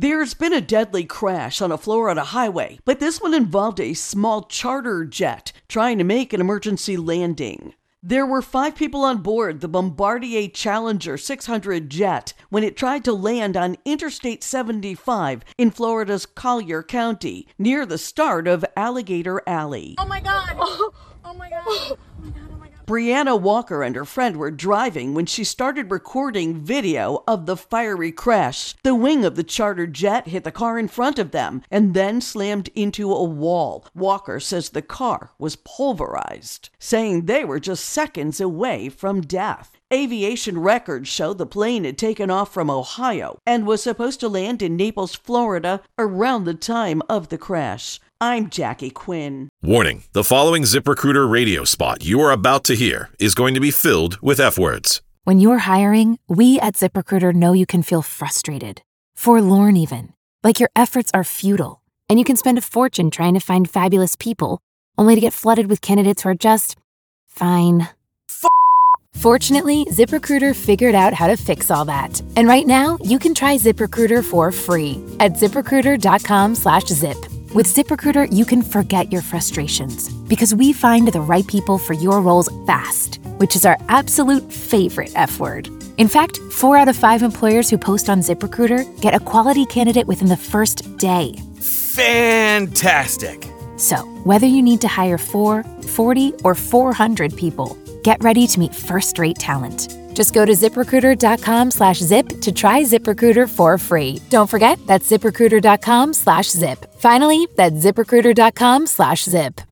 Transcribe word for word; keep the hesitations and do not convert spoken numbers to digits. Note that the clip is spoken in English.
There's been a deadly crash on a Florida highway, but this one involved a small charter jet trying to make an emergency landing. There were five people on board the Bombardier Challenger six hundred jet when it tried to land on Interstate seventy-five in Florida's Collier County, near the start of Alligator Alley. Oh my God! Oh, oh my God! Oh my God! Oh my God! Brianna Walker and her friend were driving when she started recording video of the fiery crash. The wing of the charter jet hit the car in front of them and then slammed into a wall. Walker says the car was pulverized, saying they were just seconds away from death. Aviation records show the plane had taken off from Ohio and was supposed to land in Naples, Florida around the time of the crash. I'm Jackie Quinn. Warning, the following ZipRecruiter radio spot you are about to hear is going to be filled with F-words. When you're hiring, we at ZipRecruiter know you can feel frustrated, forlorn even, like your efforts are futile, and you can spend a fortune trying to find fabulous people, only to get flooded with candidates who are just fine. F- Fortunately, ZipRecruiter figured out how to fix all that. And right now, you can try ZipRecruiter for free at ZipRecruiter.com slash zip. With ZipRecruiter, you can forget your frustrations because we find the right people for your roles fast, which is our absolute favorite F word. In fact, four out of five employers who post on ZipRecruiter get a quality candidate within the first day. Fantastic! So, whether you need to hire four, forty, or four hundred people, get ready to meet first-rate talent. Just go to ZipRecruiter.com slash zip to try ZipRecruiter for free. Don't forget, that's ZipRecruiter.com slash zip. Finally, that's ZipRecruiter.com slash zip.